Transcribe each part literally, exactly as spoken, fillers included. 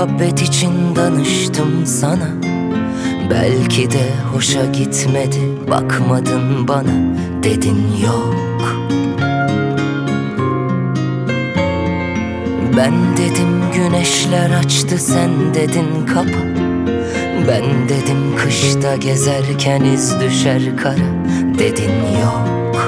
muhabbet için danıştım sana. Belki de hoşa gitmedi, bakmadın bana, dedin yok. Ben dedim güneşler açtı, sen dedin kapa. Ben dedim kışta gezerken iz düşer kara, dedin yok.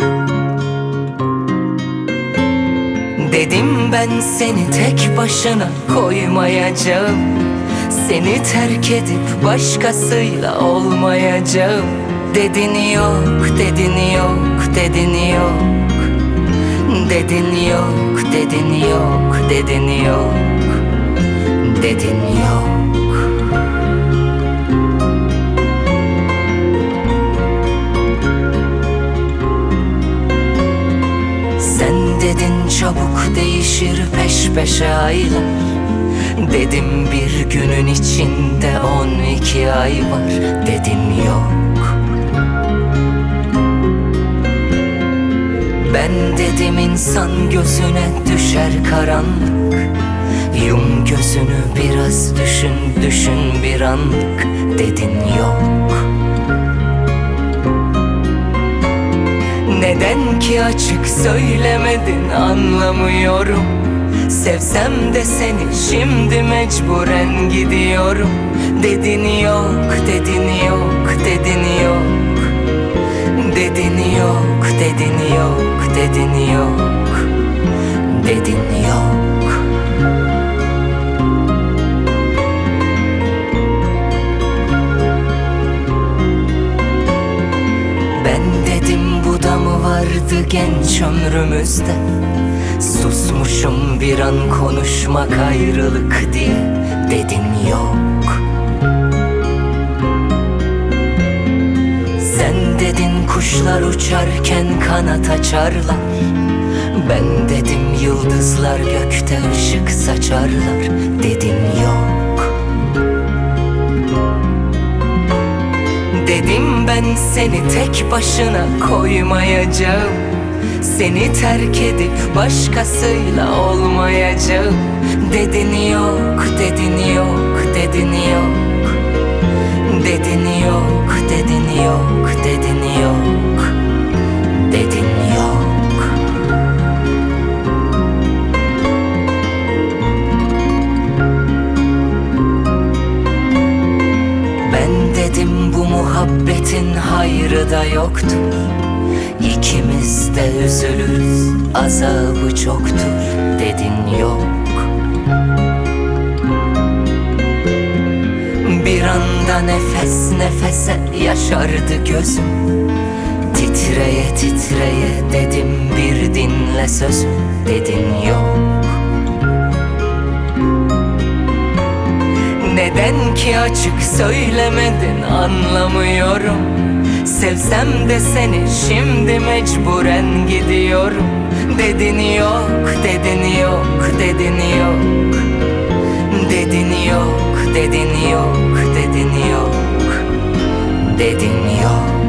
Dedim ben seni tek başına koymayacağım, seni terk edip başkasıyla olmayacağım. Dedin yok, dedin yok, dedin yok. Dedin yok, dedin yok, dedin yok. Dedin yok. Sen dedin çabuk değişir peş peşe aylar. Dedim bir günün içinde on iki ay var, dedin yok. Ben dedim insan gözüne düşer karanlık. Yum gözünü biraz düşün, düşün bir anlık, dedin yok. Neden ki açık söylemedin anlamıyorum. Sevsem de seni şimdi mecburen gidiyorum. Dedin yok, dedin yok, dedin yok. Dedin yok, dedin yok, dedin yok. Dedin yok. Ben dedim bu da mı vardı genç ömrümüzde? Susmuşum bir an konuşmak ayrılık diye, dedin yok. Sen dedin kuşlar uçarken kanat açarlar. Ben dedim yıldızlar gökte ışık saçarlar, dedin yok. Dedim ben seni tek başına koymayacağım, seni terk edip başkasıyla olmayacağım. Dedin yok, dedin yok, dedin yok. Dedin yok, dedin yok, dedin yok. Dedin yok. Ben dedim bu muhabbetin hayrı da yoktur. İkimiz de üzülürüz, azabı çoktur, dedin yok. Bir anda nefes nefese yaşardı gözüm. Titreye titreye dedim bir dinle sözüm, dedin yok. Neden ki açık söylemedin anlamıyorum. Sevsem de seni şimdi mecburen gidiyorum. Dedin yok, dedin yok, dedin yok. Dedin yok, dedin yok, dedin yok. Dedin yok.